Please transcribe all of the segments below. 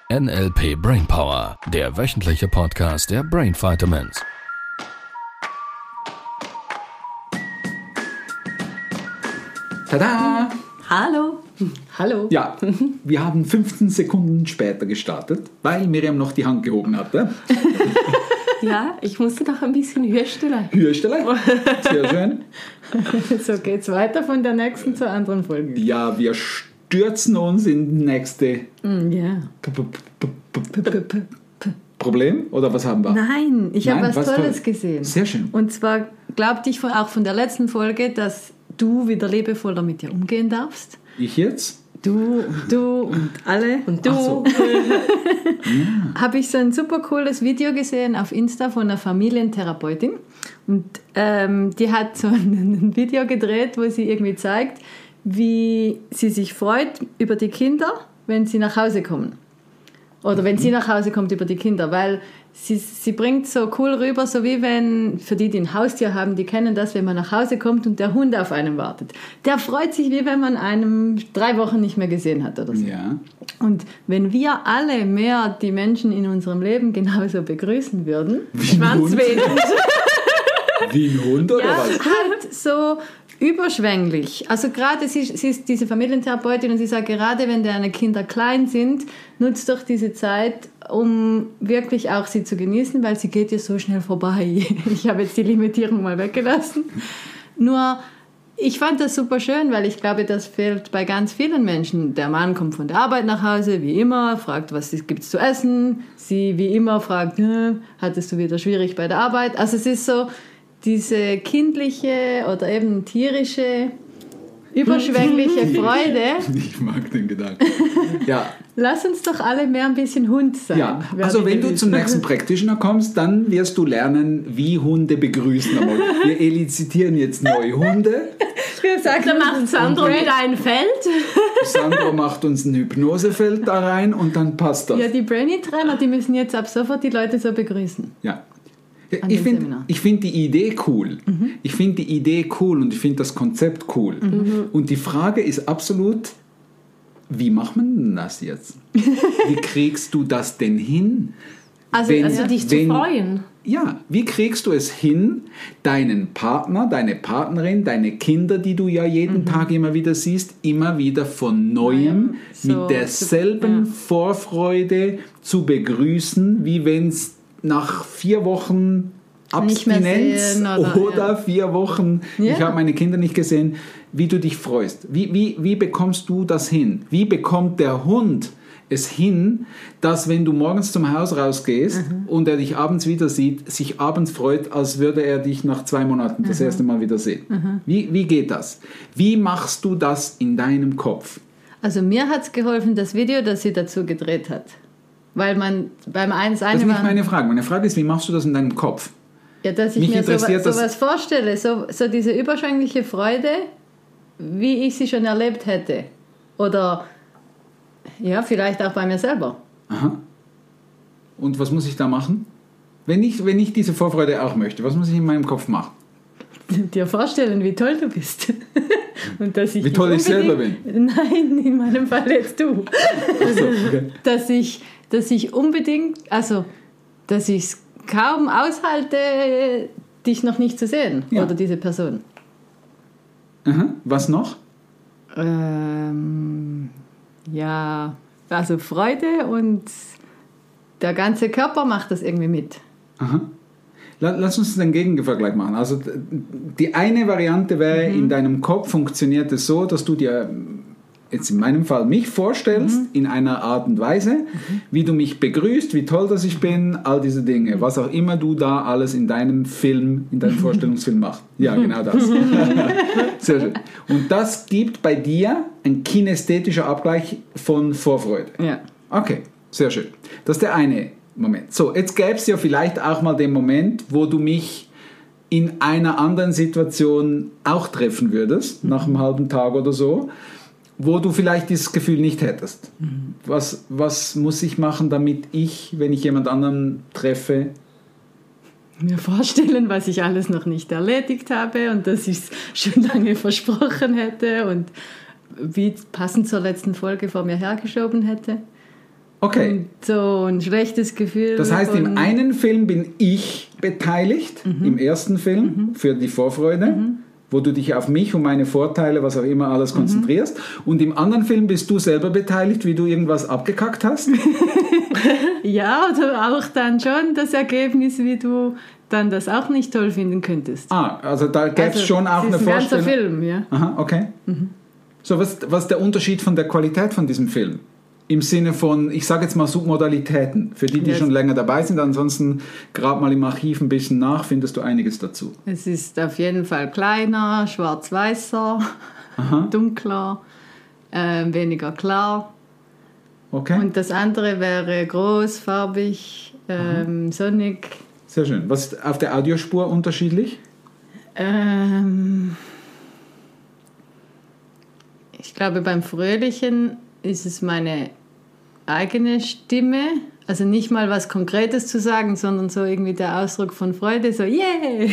NLP Brainpower, der wöchentliche Podcast der Brain Vitamins. Tada! Hallo. Hallo. Ja, wir haben 15 Sekunden später gestartet, weil Miriam noch die Hand gehoben hatte. Ja, ich musste doch ein bisschen höher stellen. Hürstelle, sehr schön. So geht's weiter von der nächsten zur anderen Folge. Ja, wir stürzen uns in die nächste Ja. Problem, oder was haben wir? Nein, ich habe was Tolles Tolles gesehen. Sehr schön. Und zwar glaubte ich auch von der letzten Folge, dass du wieder liebevoll damit dir umgehen darfst. Ich jetzt? Du und alle. Und du. Ach so. Habe ich so ein super cooles Video gesehen auf Insta von einer Familientherapeutin. Und die hat so ein Video gedreht, wo sie irgendwie zeigt, wie sie sich freut über die Kinder, wenn sie nach Hause kommen. Oder wenn sie nach Hause kommt über die Kinder, weil sie bringt so cool rüber, so wie wenn, für die ein Haustier haben, die kennen das, wenn man nach Hause kommt und der Hund auf einen wartet. Der freut sich, wie wenn man einen 3 Wochen nicht mehr gesehen hat oder so. Ja. Und wenn wir alle mehr die Menschen in unserem Leben genauso begrüßen würden, Wie ein Hund? Wie ein Hund oder ja, was? halt so überschwänglich. Also gerade, sie ist diese Familientherapeutin und sie sagt, gerade wenn deine Kinder klein sind, nutzt doch diese Zeit, um wirklich auch sie zu genießen, weil sie geht ja so schnell vorbei. Ich habe jetzt die Limitierung mal weggelassen. Nur, ich fand das super schön, weil ich glaube, das fehlt bei ganz vielen Menschen. Der Mann kommt von der Arbeit nach Hause, wie immer, fragt, was gibt es zu essen. Sie, wie immer, fragt, hattest du wieder schwierig bei der Arbeit? Also es ist so diese kindliche oder eben tierische, überschwängliche Freude. Ich mag den Gedanken. Ja. Lass uns doch alle mehr ein bisschen Hund sein. Ja, also wenn du zum nächsten Practitioner kommst, dann wirst du lernen, wie Hunde begrüßen. Aber wir elizitieren jetzt neue Hunde. Dann macht Sandro wieder ein Feld. Sandro macht uns ein Hypnosefeld da rein und dann passt das. Ja, die Brainy-Trainer, die müssen jetzt ab sofort die Leute so begrüßen. Ja. An Ich dem finde Seminar. die Idee cool. Ich finde die Idee cool und ich finde das Konzept cool. Und die Frage ist absolut, wie macht man denn das jetzt? Wie kriegst du das denn hin? Also dich zu freuen. Ja, wie kriegst du es hin, deinen Partner, deine Partnerin, deine Kinder, die du ja jeden Tag immer wieder siehst, immer wieder von Neuem mit derselben Vorfreude zu begrüßen, wie wenn es nach 4 Wochen Abstinenz oder 4 Wochen, ich habe meine Kinder nicht gesehen, wie du dich freust. Wie bekommst du das hin? Wie bekommt der Hund es hin, dass wenn du morgens zum Haus rausgehst und er dich abends wieder sieht, sich abends freut, als würde er dich nach 2 Monaten das erste Mal wieder sehen? Wie geht das? Wie machst du das in deinem Kopf? Also mir hat es geholfen, das Video, das sie dazu gedreht hat. Weil man beim eins Das ist nicht meine Frage. Meine Frage ist, wie machst du das in deinem Kopf? Ja, dass ich Mich mir interessiert sowas vorstelle, so diese überschwängliche Freude, wie ich sie schon erlebt hätte. Oder ja, vielleicht auch bei mir selber. Aha. Und was muss ich da machen? Wenn ich diese Vorfreude auch möchte, was muss ich in meinem Kopf machen? Dir vorstellen, wie toll du bist. Und dass ich Wie toll ich selber bin? Nein, in meinem Fall jetzt du. Achso, okay. Dass ich unbedingt, also dass ich es kaum aushalte, dich noch nicht zu sehen, oder diese Person. Aha. Was noch? Ja, also Freude und der ganze Körper macht das irgendwie mit. Aha. Lass uns den Gegenvergleich machen. Also die eine Variante wäre, in deinem Kopf funktioniert es so, dass du dir jetzt in meinem Fall mich vorstellst, in einer Art und Weise, wie du mich begrüßt, wie toll dass ich bin, all diese Dinge, was auch immer du da alles in deinem Film, in deinem Vorstellungsfilm machst. Ja, genau das. Sehr schön. Und das gibt bei dir ein kinästhetischer Abgleich von Vorfreude. Ja. Okay, sehr schön. Das ist der eine Moment. So, jetzt gäbe es ja vielleicht auch mal den Moment, wo du mich in einer anderen Situation auch treffen würdest, nach einem halben Tag oder so, wo du vielleicht dieses Gefühl nicht hättest. Was muss ich machen, damit ich, wenn ich jemand anderen treffe, mir vorstellen, was ich alles noch nicht erledigt habe und dass ich es schon lange versprochen hätte und wie passend zur letzten Folge vor mir hergeschoben hätte. Okay. Und so ein schlechtes Gefühl. Das heißt, im einen Film bin ich beteiligt, im ersten Film, für die Vorfreude, wo du dich auf mich und meine Vorteile, was auch immer, alles konzentrierst. Und im anderen Film bist du selber beteiligt, wie du irgendwas abgekackt hast. Ja, oder auch dann schon das Ergebnis, wie du dann das auch nicht toll finden könntest. Also da gäbe es schon auch eine Vorstellung. Das ist ein ganzer Film, ja. Aha, okay. So, was ist der Unterschied von der Qualität von diesem Film? Im Sinne von, ich sage jetzt mal Submodalitäten, für die schon länger dabei sind. Ansonsten grab mal im Archiv ein bisschen nach, findest du einiges dazu. Es ist auf jeden Fall kleiner, schwarz-weißer, dunkler, weniger klar. Okay. Und das andere wäre groß, farbig, sonnig. Sehr schön. Was ist auf der Audiospur unterschiedlich? Ich glaube, beim Fröhlichen ist es meine eigene Stimme, also nicht mal was Konkretes zu sagen, sondern so irgendwie der Ausdruck von Freude, so yeah!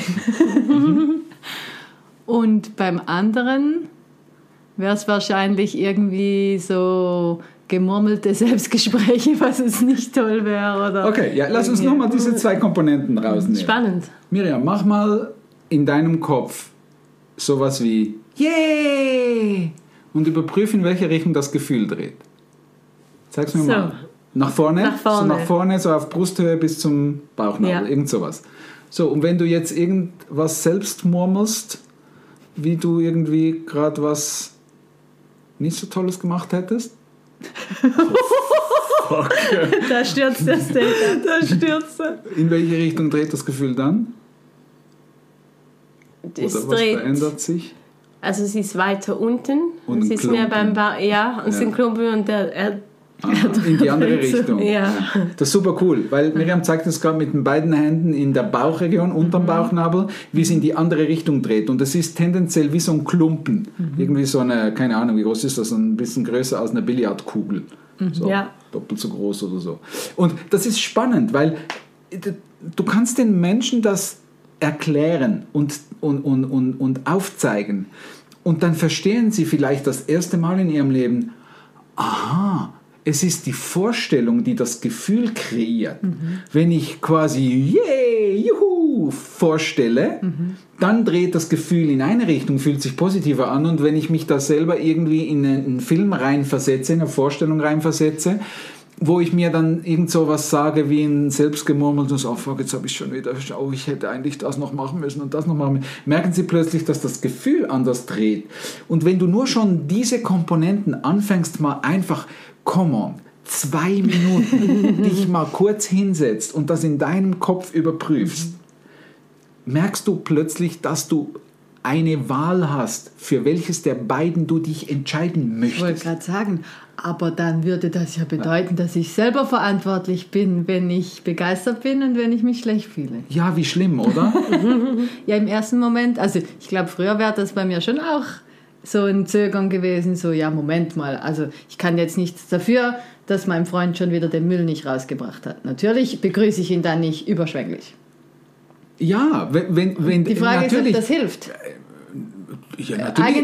Und beim anderen wäre es wahrscheinlich irgendwie so gemurmelte Selbstgespräche, was es nicht toll wäre. Oder okay, ja, lass uns nochmal diese 2 Komponenten rausnehmen. Spannend. Miriam, mach mal in deinem Kopf sowas wie yeah! Und überprüfe, in welche Richtung das Gefühl dreht. Zeig's mir mal. Nach vorne? Nach vorne. So nach vorne, so auf Brusthöhe bis zum Bauchnabel, irgend sowas. So, und wenn du jetzt irgendwas selbst murmelst, wie du irgendwie gerade was nicht so Tolles gemacht hättest? Oh, fuck. Da stürzt das Date. Da stürzt er. In welche Richtung dreht das Gefühl dann? Es Oder was dreht, verändert sich? also es ist weiter unten. Und es ist mehr beim es sind Klumpen und in die andere Richtung. Ja. Das ist super cool, weil Miriam zeigt es gerade mit den beiden Händen in der Bauchregion, unterm Bauchnabel, wie es in die andere Richtung dreht. Und das ist tendenziell wie so ein Klumpen. Irgendwie so eine, keine Ahnung, wie groß ist das, ein bisschen größer als eine Billardkugel. So, doppelt so groß oder so. Und das ist spannend, weil du kannst den Menschen das erklären und aufzeigen. Und dann verstehen sie vielleicht das erste Mal in ihrem Leben, aha, es ist die Vorstellung, die das Gefühl kreiert. Wenn ich quasi yay, juhu vorstelle, dann dreht das Gefühl in eine Richtung, fühlt sich positiver an. Und wenn ich mich da selber irgendwie in einen Film reinversetze, in eine Vorstellung reinversetze, wo ich mir dann irgend so was sage wie ein selbstgemurmeltes, oh fuck, jetzt habe ich schon wieder, ich hätte eigentlich das noch machen müssen und das noch machen müssen, merken Sie plötzlich, dass das Gefühl anders dreht. Und wenn du nur schon diese Komponenten anfängst, mal einfach, come on, 2 Minuten dich mal kurz hinsetzt und das in deinem Kopf überprüfst, merkst du plötzlich, dass du eine Wahl hast, für welches der beiden du dich entscheiden möchtest. Ich wollte gerade sagen, aber dann würde das ja bedeuten, dass ich selber verantwortlich bin, wenn ich begeistert bin und wenn ich mich schlecht fühle. Ja, wie schlimm, oder? Ja, im ersten Moment, also ich glaube, früher wäre das bei mir schon auch so ein Zögern gewesen, so ja, Moment mal, also ich kann jetzt nichts dafür, dass mein Freund schon wieder den Müll nicht rausgebracht hat. Natürlich begrüße ich ihn dann nicht überschwänglich. Ja, wenn die Frage ist, ob das hilft. Ja,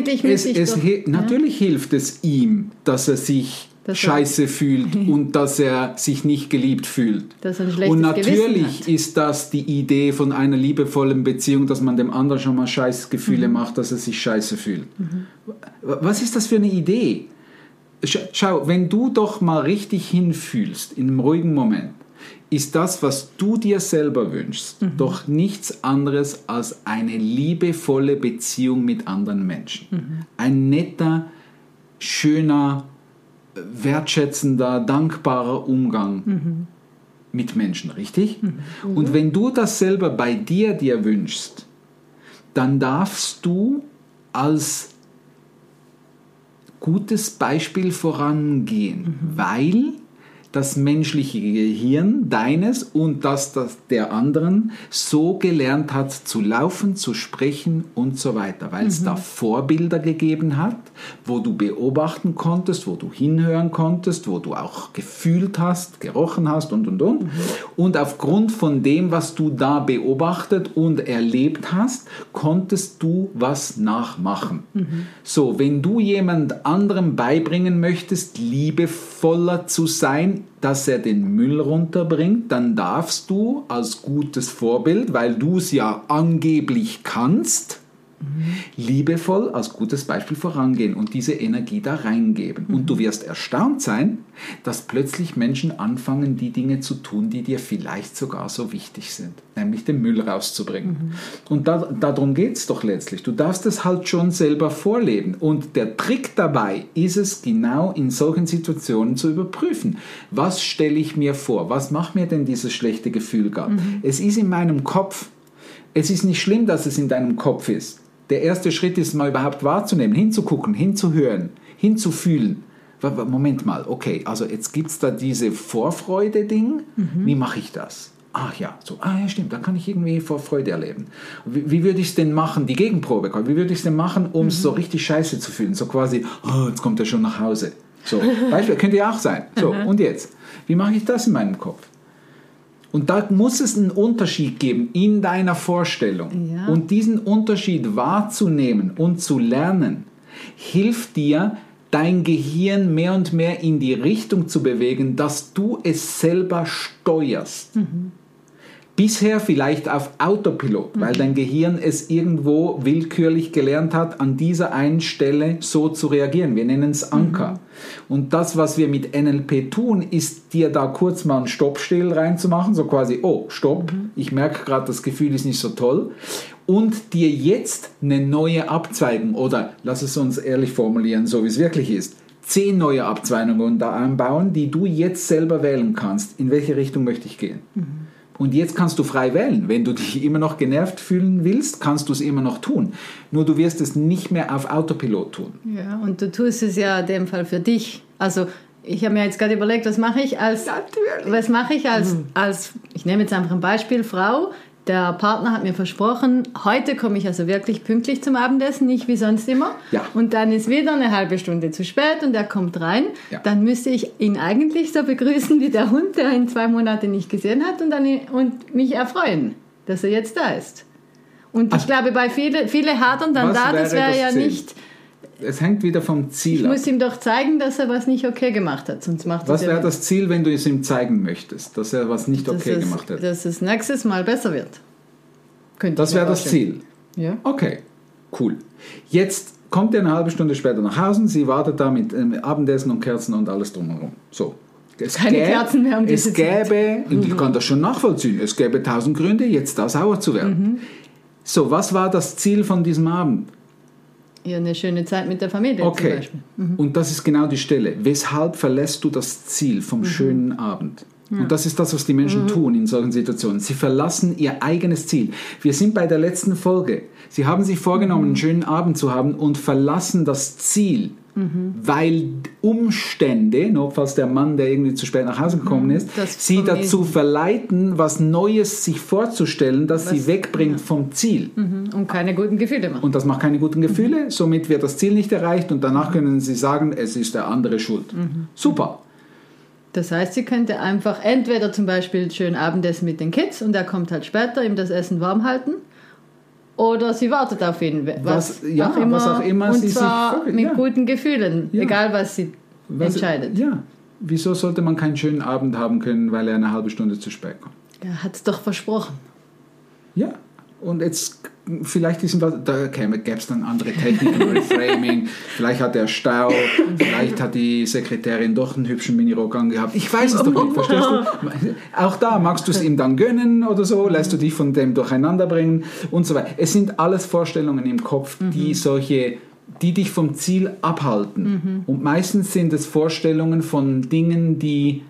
natürlich hilft es ihm, dass er sich scheiße fühlt und dass er sich nicht geliebt fühlt. Dass er ein schlechtes und natürlich Gewissen hat. ist das die Idee von einer liebevollen Beziehung, dass man dem anderen schon mal scheiß Gefühle macht, dass er sich scheiße fühlt. Was ist das für eine Idee? Schau, wenn du doch mal richtig hinfühlst, in einem ruhigen Moment, ist das, was du dir selber wünschst, doch nichts anderes als eine liebevolle Beziehung mit anderen Menschen. Ein netter, schöner, wertschätzender, dankbarer Umgang mit Menschen, richtig? Und wenn du das selber bei dir wünschst, dann darfst du als gutes Beispiel vorangehen, weil das menschliche Gehirn deines und das der anderen so gelernt hat zu laufen, zu sprechen und so weiter, weil es da Vorbilder gegeben hat, wo du beobachten konntest, wo du hinhören konntest, wo du auch gefühlt hast, gerochen hast und. Und aufgrund von dem, was du da beobachtet und erlebt hast, konntest du was nachmachen. So, wenn du jemand anderem beibringen möchtest, liebevoller zu sein, sein, dass er den Müll runterbringt, dann darfst du als gutes Vorbild, weil du es ja angeblich kannst, liebevoll als gutes Beispiel vorangehen und diese Energie da reingeben. Und du wirst erstaunt sein, dass plötzlich Menschen anfangen, die Dinge zu tun, die dir vielleicht sogar so wichtig sind, nämlich den Müll rauszubringen. Und darum geht es doch letztlich. Du darfst es halt schon selber vorleben. Und der Trick dabei ist es, genau in solchen Situationen zu überprüfen. Was stelle ich mir vor? Was macht mir denn dieses schlechte Gefühl gerade? Es ist in meinem Kopf. Es ist nicht schlimm, dass es in deinem Kopf ist. Der erste Schritt ist, mal überhaupt wahrzunehmen, hinzugucken, hinzuhören, hinzufühlen. Moment mal, okay, also jetzt gibt es da diese Vorfreude-Ding. Wie mache ich das? Ach ja, so, ja stimmt, da kann ich irgendwie Vorfreude erleben. Wie würde ich es denn machen, die Gegenprobe, wie würde ich es denn machen, um es so richtig scheiße zu fühlen? So quasi, oh, jetzt kommt er schon nach Hause. So, Beispiel, könnte ja auch sein. So, und jetzt? Wie mache ich das in meinem Kopf? Und da muss es einen Unterschied geben in deiner Vorstellung. Ja. Und diesen Unterschied wahrzunehmen und zu lernen, hilft dir, dein Gehirn mehr und mehr in die Richtung zu bewegen, dass du es selber steuerst. Bisher vielleicht auf Autopilot, weil dein Gehirn es irgendwo willkürlich gelernt hat, an dieser einen Stelle so zu reagieren. Wir nennen es Anker. Und das, was wir mit NLP tun, ist dir da kurz mal einen Stoppstill reinzumachen, so quasi, oh, stopp, ich merke gerade, das Gefühl ist nicht so toll. Und dir jetzt eine neue Abzweigung, oder lass es uns ehrlich formulieren, so wie es wirklich ist, 10 neue Abzweigungen da einbauen, die du jetzt selber wählen kannst. In welche Richtung möchte ich gehen? Und jetzt kannst du frei wählen. Wenn du dich immer noch genervt fühlen willst, kannst du es immer noch tun. Nur du wirst es nicht mehr auf Autopilot tun. Ja, und du tust es ja in dem Fall für dich. Also ich habe mir jetzt gerade überlegt, was mache ich als, ich nehme jetzt einfach ein Beispiel, Frau. Der Partner hat mir versprochen, heute komme ich also wirklich pünktlich zum Abendessen, nicht wie sonst immer. Ja. Und dann ist wieder eine halbe Stunde zu spät und er kommt rein. Ja. Dann müsste ich ihn eigentlich so begrüßen wie der Hund, der ihn 2 Monate nicht gesehen hat und mich erfreuen, dass er jetzt da ist. Und ich glaube, bei viele hadern dann da, das wäre ja Ziel? Nicht... Es hängt wieder vom Ziel ab. Ich muss ihm doch zeigen, dass er was nicht okay gemacht hat. Sonst macht was wäre das Ziel, wenn du es ihm zeigen möchtest, dass er was nicht okay gemacht hat? Dass es nächstes Mal besser wird. Das wäre das Ziel? Ja. Okay, cool. Jetzt kommt er eine halbe Stunde später nach Hause, sie wartet da mit Abendessen und Kerzen und alles drumherum. So. Keine Kerzen mehr um diese Zeit. Ich kann das schon nachvollziehen, es gäbe 1000 Gründe, jetzt da sauer zu werden. So, was war das Ziel von diesem Abend? Ja, eine schöne Zeit mit der Familie zum Beispiel. Und das ist genau die Stelle. Weshalb verlässt du das Ziel vom schönen Abend? Ja. Und das ist das, was die Menschen tun in solchen Situationen. Sie verlassen ihr eigenes Ziel. Wir sind bei der letzten Folge. Sie haben sich vorgenommen, einen schönen Abend zu haben und verlassen das Ziel, weil Umstände, notfalls der Mann, der irgendwie zu spät nach Hause gekommen ist, sie dazu verleiten, was Neues sich vorzustellen, das sie wegbringt vom Ziel. Und keine guten Gefühle macht. Und das macht keine guten Gefühle, somit wird das Ziel nicht erreicht und danach können sie sagen, es ist der andere schuld. Super. Das heißt, sie könnte einfach entweder zum Beispiel schön Abendessen mit den Kids und er kommt halt später, ihm das Essen warm halten, oder sie wartet auf ihn, was auch immer und zwar mit guten Gefühlen, egal was sie entscheidet. Ja, wieso sollte man keinen schönen Abend haben können, weil er eine halbe Stunde zu spät kommt? Er hat es doch versprochen. Ja, und jetzt vielleicht gäbe es dann andere Techniken, Reframing, vielleicht hat er Stau, vielleicht hat die Sekretärin doch einen hübschen Minirock angehabt. Ich weiß es doch nicht, verstehst du? Auch da magst du es ihm dann gönnen oder so, lässt du dich von dem durcheinander bringen und so weiter. Es sind alles Vorstellungen im Kopf, die dich vom Ziel abhalten. Und meistens sind es Vorstellungen von Dingen, die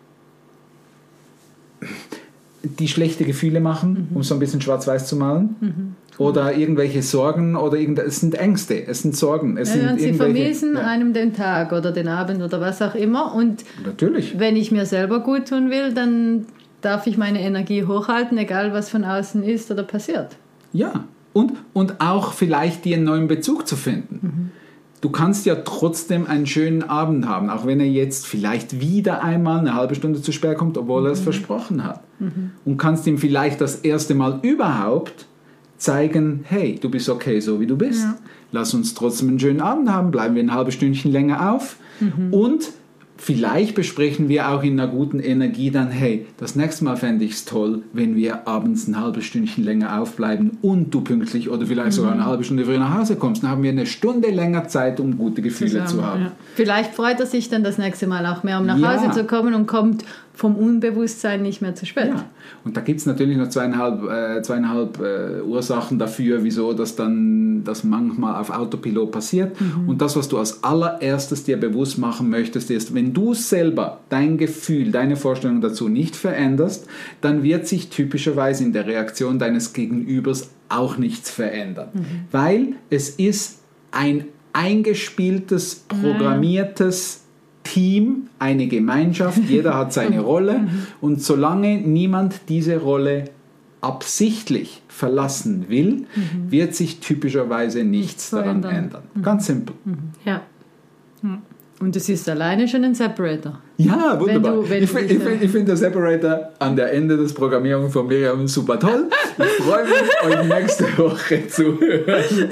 schlechte Gefühle machen, um so ein bisschen schwarz-weiß zu malen. Oder irgendwelche Sorgen oder es sind Ängste, es sind Sorgen. Und sie vermiesen einem den Tag oder den Abend oder was auch immer. Und natürlich. Wenn ich mir selber gut tun will, dann darf ich meine Energie hochhalten, egal was von außen ist oder passiert. Ja, und auch vielleicht dir einen neuen Bezug zu finden. Du kannst ja trotzdem einen schönen Abend haben, auch wenn er jetzt vielleicht wieder einmal eine halbe Stunde zu spät kommt, obwohl er es versprochen hat. Und kannst ihm vielleicht das erste Mal überhaupt zeigen, hey, du bist okay, so wie du bist. Ja. Lass uns trotzdem einen schönen Abend haben, bleiben wir ein halbes Stündchen länger auf und Vielleicht besprechen wir auch in einer guten Energie dann, hey, das nächste Mal fände ich es toll, wenn wir abends ein halbes Stündchen länger aufbleiben und du pünktlich oder vielleicht sogar eine halbe Stunde früher nach Hause kommst. Dann haben wir eine Stunde länger Zeit, um gute Gefühle zu haben. Ja. Vielleicht freut er sich dann das nächste Mal auch mehr, um nach Hause zu kommen und kommt vom Unbewusstsein nicht mehr zu spät. Ja. Und da gibt es natürlich noch zweieinhalb Ursachen dafür, wieso das manchmal auf Autopilot passiert. Und das, was du als allererstes dir bewusst machen möchtest, ist, wenn du selber dein Gefühl, deine Vorstellung dazu nicht veränderst, dann wird sich typischerweise in der Reaktion deines Gegenübers auch nichts verändern. Weil es ist ein eingespieltes, programmiertes Team, eine Gemeinschaft, jeder hat seine Rolle und solange niemand diese Rolle absichtlich verlassen will, wird sich typischerweise nichts daran ändern. Ganz simpel. Ja. Und das ist alleine schon ein Separator. Ja, wunderbar. Ich finde der Separator an der Ende des Programmierung von Miriam super toll. Ich freue mich, euch nächste Woche zu hören.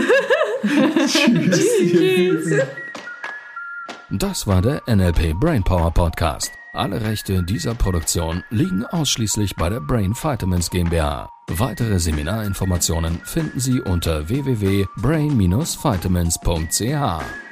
Tschüss. Das war der NLP Brainpower Podcast. Alle Rechte dieser Produktion liegen ausschließlich bei der Brain Vitamins GmbH. Weitere Seminarinformationen finden Sie unter www.brain-vitamins.ch.